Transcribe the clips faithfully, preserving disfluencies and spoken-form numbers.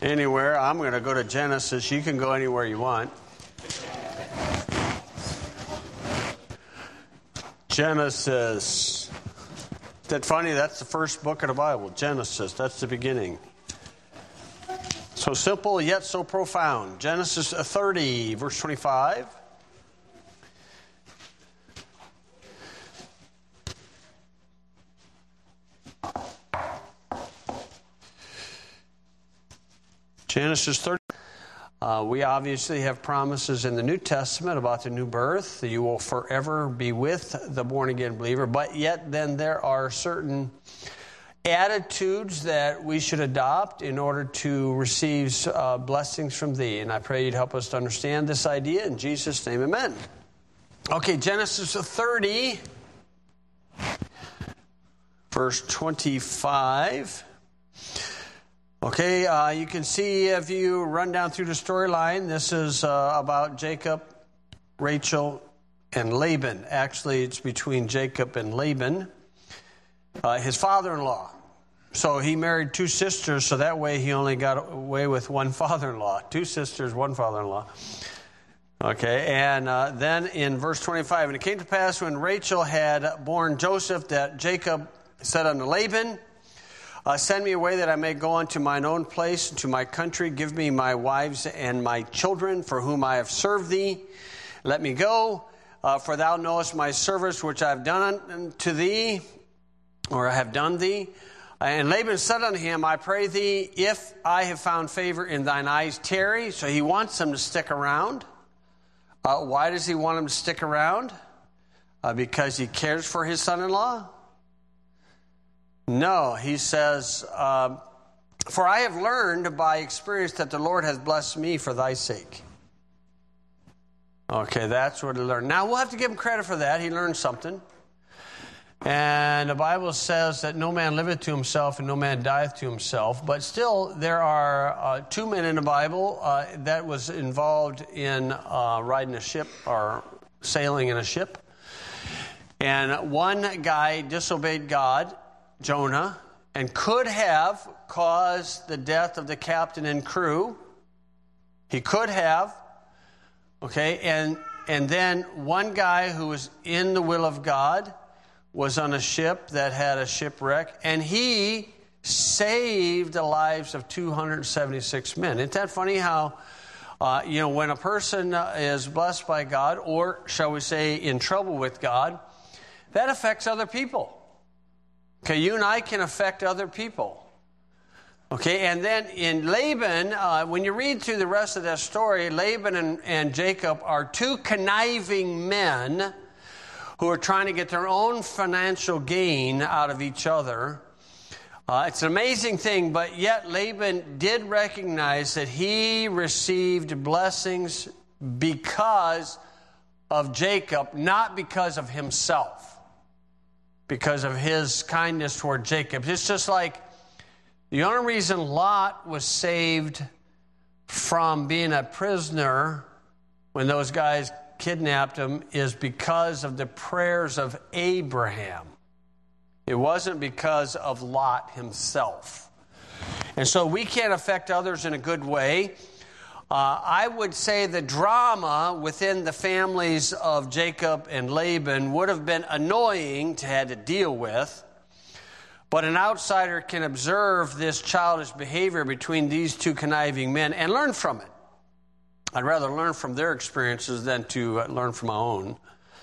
anywhere. I'm going to go to Genesis. You can go anywhere you want. Genesis. Isn't that funny? That's the first book of the Bible. Genesis. That's the beginning. So simple, yet so profound. Genesis thirty, verse twenty-five. Genesis thirty. Uh, we obviously have promises in the New Testament about the new birth, that you will forever be with the born-again believer. But yet then there are certain attitudes that we should adopt in order to receive uh, blessings from thee. And I pray you'd help us to understand this idea. In Jesus' name, amen. Okay, Genesis thirty, verse twenty-five. Okay, uh, you can see if you run down through the storyline, this is uh, about Jacob, Rachel, and Laban. Actually, it's between Jacob and Laban, uh, his father-in-law. So he married two sisters, so that way he only got away with one father-in-law. Two sisters, one father-in-law. Okay, and uh, then in verse twenty-five, and it came to pass when Rachel had borne Joseph that Jacob said unto Laban, Uh, send me away that I may go unto mine own place, to my country. Give me my wives and my children, for whom I have served thee. Let me go, uh, for thou knowest my service which I have done unto thee, or I have done thee. And Laban said unto him, I pray thee, if I have found favor in thine eyes, tarry. So he wants him to stick around. Uh, why does he want him to stick around? Uh, because he cares for his son-in-law? No, he says, uh, for I have learned by experience that the Lord has blessed me for thy sake. Okay, that's what he learned. Now, we'll have to give him credit for that. He learned something. And the Bible says that no man liveth to himself and no man dieth to himself. But still, there are uh, two men in the Bible uh, that was involved in uh, riding a ship or sailing in a ship. And one guy disobeyed God, Jonah, and could have caused the death of the captain and crew. He could have. Okay, and and then one guy who was in the will of God was on a ship that had a shipwreck, and he saved the lives of two hundred seventy-six men. Isn't that funny how, uh, you know, when a person is blessed by God, or shall we say in trouble with God, that affects other people. Okay, you and I can affect other people. Okay, and then in Laban, uh, when you read through the rest of that story, Laban and, and Jacob are two conniving men who are trying to get their own financial gain out of each other. Uh, it's an amazing thing, but yet Laban did recognize that he received blessings because of Jacob, not because of himself. Because of his kindness toward Jacob. It's just like the only reason Lot was saved from being a prisoner when those guys kidnapped him is because of the prayers of Abraham. It wasn't because of Lot himself. And so we can't affect others in a good way. Uh, I would say the drama within the families of Jacob and Laban would have been annoying to have to deal with, but an outsider can observe this childish behavior between these two conniving men and learn from it. I'd rather learn from their experiences than to learn from my own.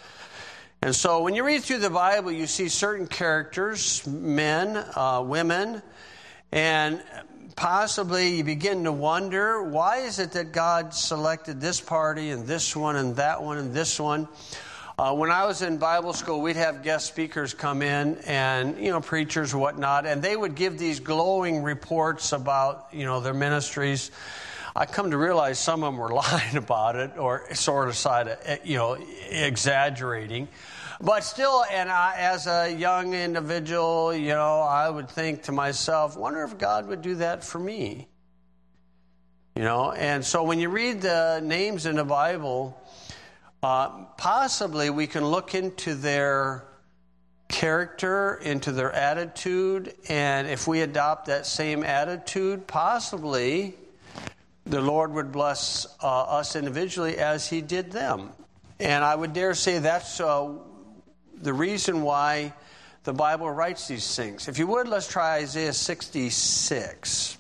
And so when you read through the Bible, you see certain characters, men, uh, women, and possibly you begin to wonder, why is it that God selected this party and this one and that one and this one? Uh, when I was in Bible school, we'd have guest speakers come in and, you know, preachers and whatnot, and they would give these glowing reports about, you know, their ministries. I come to realize some of them were lying about it or sort of side of, you know, exaggerating. But still, and I, as a young individual, you know, I would think to myself, wonder if God would do that for me. You know, and so when you read the names in the Bible, uh, possibly we can look into their character, into their attitude, and if we adopt that same attitude, possibly the Lord would bless uh, us individually as he did them. And I would dare say that's uh, the reason why the Bible writes these things. If you would, let's try Isaiah sixty-six.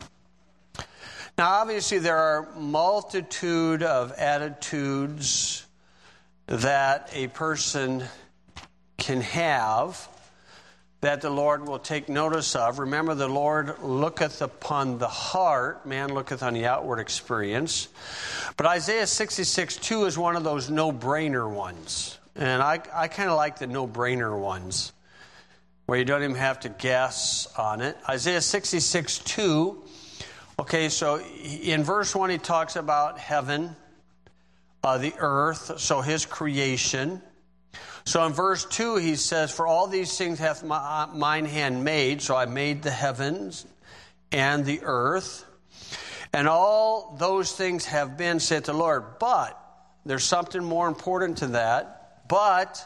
Now, obviously, there are multitude of attitudes that a person can have that the Lord will take notice of. Remember, the Lord looketh upon the heart. Man looketh on the outward experience. But Isaiah sixty-six two is one of those no-brainer ones. And I, I kind of like the no-brainer ones, where you don't even have to guess on it. Isaiah sixty-six two, okay, so in verse one he talks about heaven, uh, the earth, so his creation. So in verse two he says, for all these things hath my, mine hand made, so I made the heavens and the earth, and all those things have been, saith the Lord. But there's something more important to that. But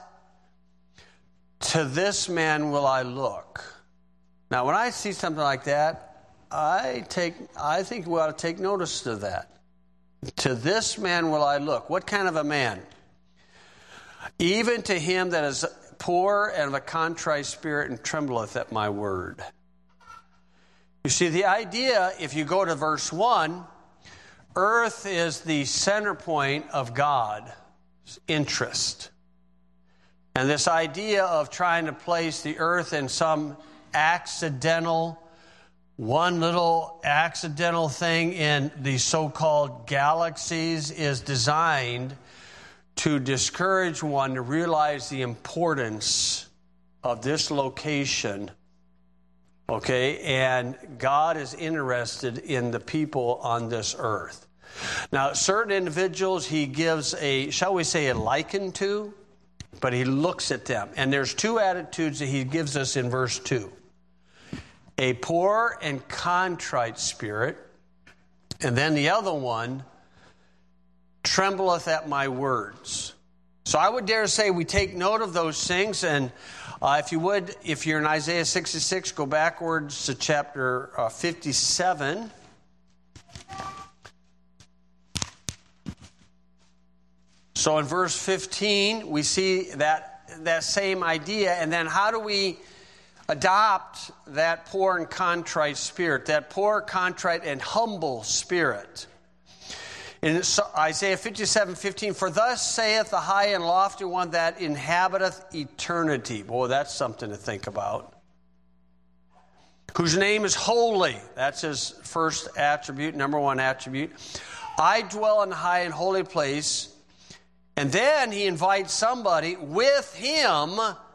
to this man will I look. Now, when I see something like that, I take, I think we ought to take notice of that. To this man will I look. What kind of a man? Even to him that is poor and of a contrite spirit and trembleth at my word. You see, the idea, if you go to verse one, earth is the center point of God's interest. And this idea of trying to place the earth in some accidental, one little accidental thing in the so-called galaxies is designed to discourage one to realize the importance of this location. Okay, and God is interested in the people on this earth. Now, certain individuals he gives a, shall we say, a liken to, but he looks at them. And there's two attitudes that he gives us in verse two. A poor and contrite spirit, and then the other one, trembleth at my words. So I would dare say we take note of those things, and uh, if you would, if you're in Isaiah sixty-six, go backwards to chapter uh, fifty-seven. So in verse fifteen, we see that, that same idea, and then how do we adopt that poor and contrite spirit, that poor, contrite, and humble spirit? In Isaiah fifty-seven fifteen, for thus saith the high and lofty one that inhabiteth eternity. Boy, that's something to think about. Whose name is holy. That's his first attribute, number one attribute. I dwell in the high and holy place. And then he invites somebody with him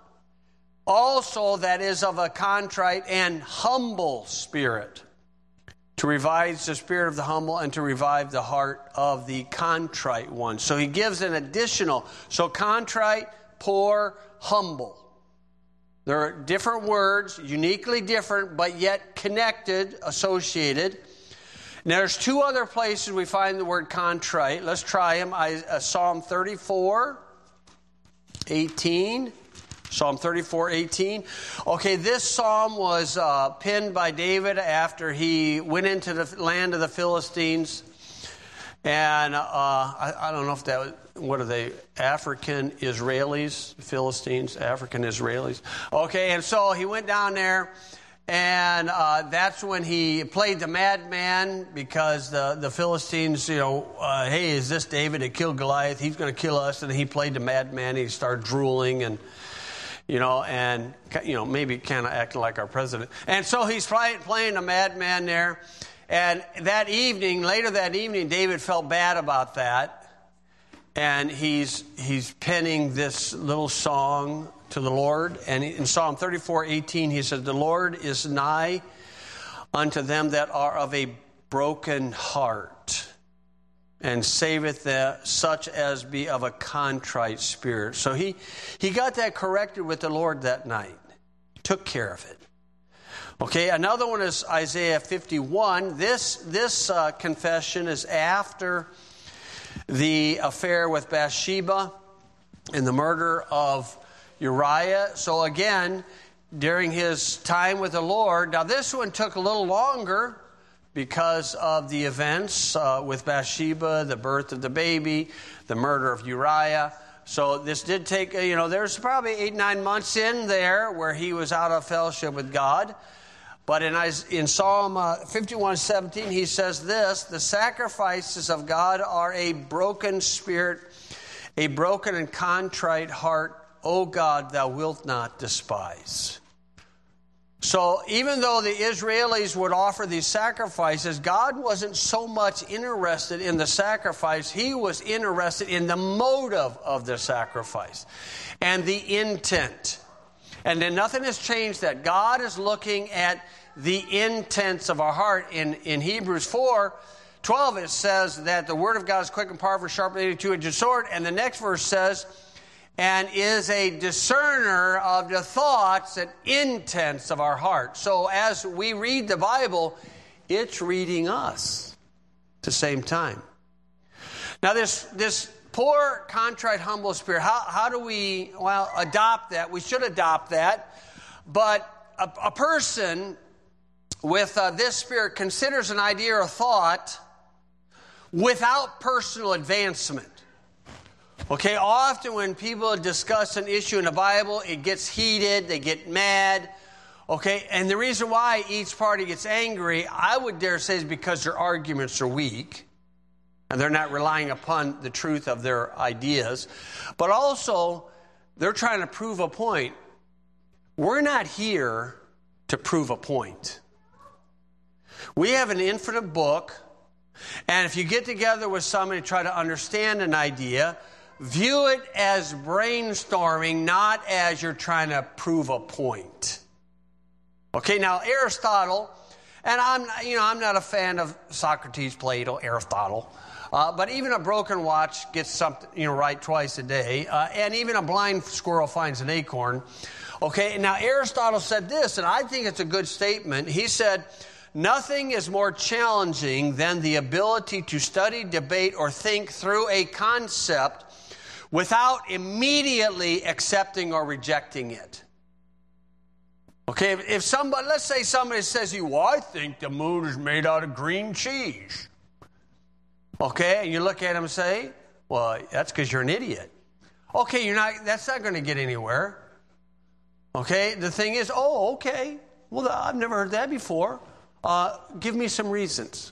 also that is of a contrite and humble spirit, to revive the spirit of the humble and to revive the heart of the contrite one. So he gives an additional. So contrite, poor, humble. There are different words, uniquely different, but yet connected, associated. Now, there's two other places we find the word contrite. Let's try them. I, uh, Psalm thirty-four eighteen. Psalm thirty-four eighteen. Okay, this psalm was uh, penned by David after he went into the land of the Philistines. And uh, I, I don't know if that was, what are they, African Israelis, Philistines, African Israelis. Okay, and so he went down there, and uh, that's when he played the madman, because the, the Philistines, you know, uh, hey, is this David that killed Goliath? He's going to kill us. And he played the madman. He started drooling and, you know, and, you know, maybe kind of acting like our president. And so he's play, playing a madman there. And that evening, later that evening, David felt bad about that. And he's he's penning this little song to the Lord. And in Psalm thirty-four eighteen, he says, the Lord is nigh unto them that are of a broken heart, and saveth the, such as be of a contrite spirit. So he, he got that corrected with the Lord that night. Took care of it. Okay, another one is Isaiah fifty-one. This, this uh, confession is after the affair with Bathsheba and the murder of Uriah. So again, during his time with the Lord. Now this one took a little longer because of the events uh, with Bathsheba, the birth of the baby, the murder of Uriah. So this did take, you know, there's probably eight, nine months in there where he was out of fellowship with God. But in, in Psalm uh, fifty-one seventeen, he says this: the sacrifices of God are a broken spirit, a broken and contrite heart, O God, thou wilt not despise. So even though the Israelis would offer these sacrifices, God wasn't so much interested in the sacrifice. He was interested in the motive of the sacrifice and the intent. And then nothing has changed that. God is looking at the intents of our heart. In, in Hebrews four twelve, it says that the word of God is quick and powerful, sharper than any two-edged sword. And the next verse says, and is a discerner of the thoughts and intents of our heart. So as we read the Bible, it's reading us at the same time. Now this this poor, contrite, humble spirit, how, how do we, well, adopt that? We should adopt that. But a, a person with uh, this spirit considers an idea or thought without personal advancement. Okay, often when people discuss an issue in the Bible, it gets heated, they get mad. Okay, and the reason why each party gets angry, I would dare say, is because their arguments are weak and they're not relying upon the truth of their ideas. But also, they're trying to prove a point. We're not here to prove a point. We have an infinite book, and if you get together with somebody to try to understand an idea, view it as brainstorming, not as you're trying to prove a point. Okay, now Aristotle, and I'm, you know, I'm not a fan of Socrates, Plato, Aristotle, uh, but even a broken watch gets something, you know, right twice a day, uh, and even a blind squirrel finds an acorn. Okay, now Aristotle said this, and I think it's a good statement. He said, nothing is more challenging than the ability to study, debate, or think through a concept without immediately accepting or rejecting it. Okay, if, if somebody, let's say somebody says to you, well, I think the moon is made out of green cheese. Okay, and you look at them and say, well, that's because you're an idiot. Okay, you're not, that's not going to get anywhere. Okay, the thing is, oh, okay, well, I've never heard that before. Uh, give me some reasons.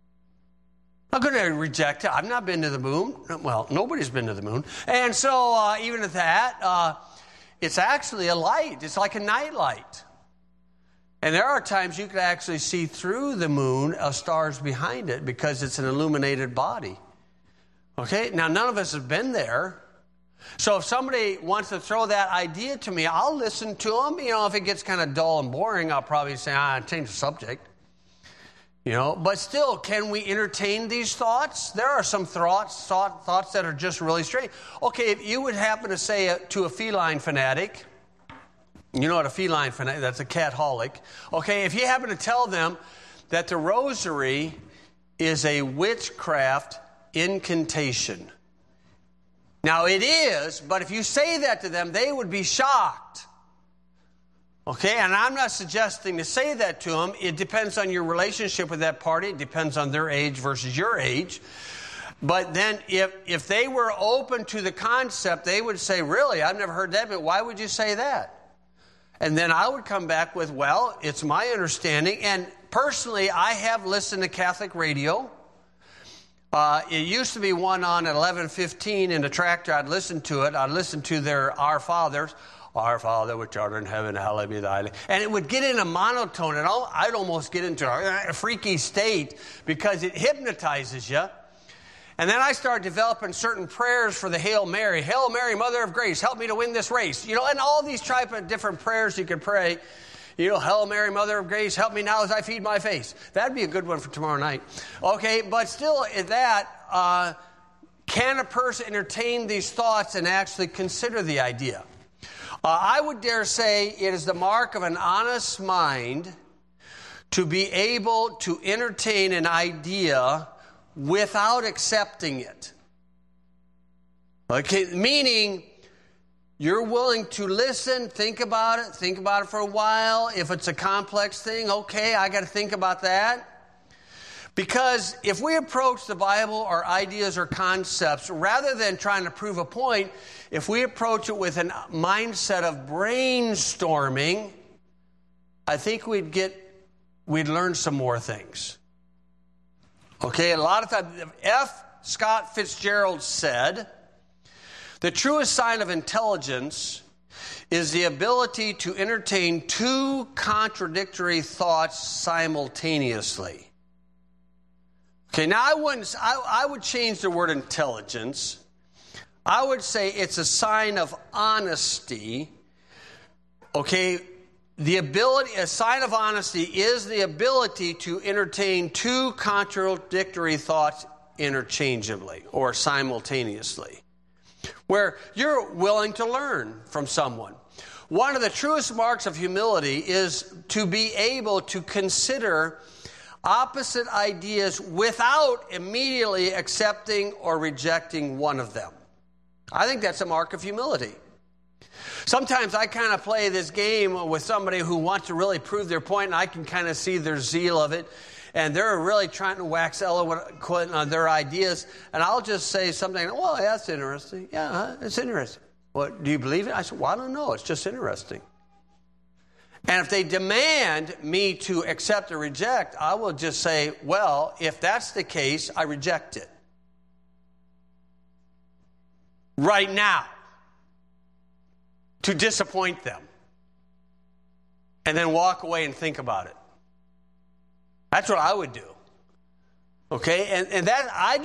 I'm not going to reject it. I've not been to the moon. Well, nobody's been to the moon. And so uh, even at that, uh, it's actually a light. It's like a night light. And there are times you can actually see through the moon uh, stars behind it because it's an illuminated body. Okay? Now, none of us have been there. So if somebody wants to throw that idea to me, I'll listen to them. You know, if it gets kind of dull and boring, I'll probably say, ah, change the subject. You know, but still, can we entertain these thoughts? There are some thoughts, thought, thoughts that are just really strange. Okay, if you would happen to say uh, to a feline fanatic, you know what a feline fanatic, that's a cat-holic. Okay, if you happen to tell them that the rosary is a witchcraft incantation. Now it is, but if you say that to them, they would be shocked. Okay, and I'm not suggesting to say that to them. It depends on your relationship with that party. It depends on their age versus your age. But then if, if they were open to the concept, they would say, really, I've never heard that, but why would you say that? And then I would come back with, well, it's my understanding. And personally, I have listened to Catholic radio. Uh, it used to be one on at eleven fifteen in the tractor. I'd listen to it. I'd listen to their Our Fathers. Our Father, which art in heaven, hallowed be thy name. And it would get in a monotone, and I'd almost get into a freaky state because it hypnotizes you. And then I started developing certain prayers for the Hail Mary. Hail Mary, Mother of Grace, help me to win this race. You know, and all these type of different prayers you could pray. You know, Hail Mary, Mother of Grace, help me now as I feed my face. That'd be a good one for tomorrow night. Okay, but still at that, uh, can a person entertain these thoughts and actually consider the idea? Uh, I would dare say it is the mark of an honest mind to be able to entertain an idea without accepting it. Okay, meaning you're willing to listen, think about it, think about it for a while. If it's a complex thing, okay, I got to think about that. Because if we approach the Bible or ideas or concepts, rather than trying to prove a point, if we approach it with a mindset of brainstorming, I think we'd get, we'd learn some more things. Okay, a lot of times, F. Scott Fitzgerald said, the truest sign of intelligence is the ability to entertain two contradictory thoughts simultaneously. Okay, now I wouldn't, I, I would change the word intelligence. I would say it's a sign of honesty. Okay, the ability, a sign of honesty is the ability to entertain two contradictory thoughts interchangeably or simultaneously, where you're willing to learn from someone. One of the truest marks of humility is to be able to consider opposite ideas without immediately accepting or rejecting one of them. I think that's a mark of humility. Sometimes I kind of play this game with somebody who wants to really prove their point, and I can kind of see their zeal of it, and they're really trying to wax eloquent on their ideas, and I'll just say something, well, yeah, that's interesting. Yeah, it's interesting. Well, do you believe it? I said, well, I don't know. It's just interesting. And if they demand me to accept or reject, I will just say, well, if that's the case, I reject it. Right now. To disappoint them. And then walk away and think about it. That's what I would do. Okay? And, and that I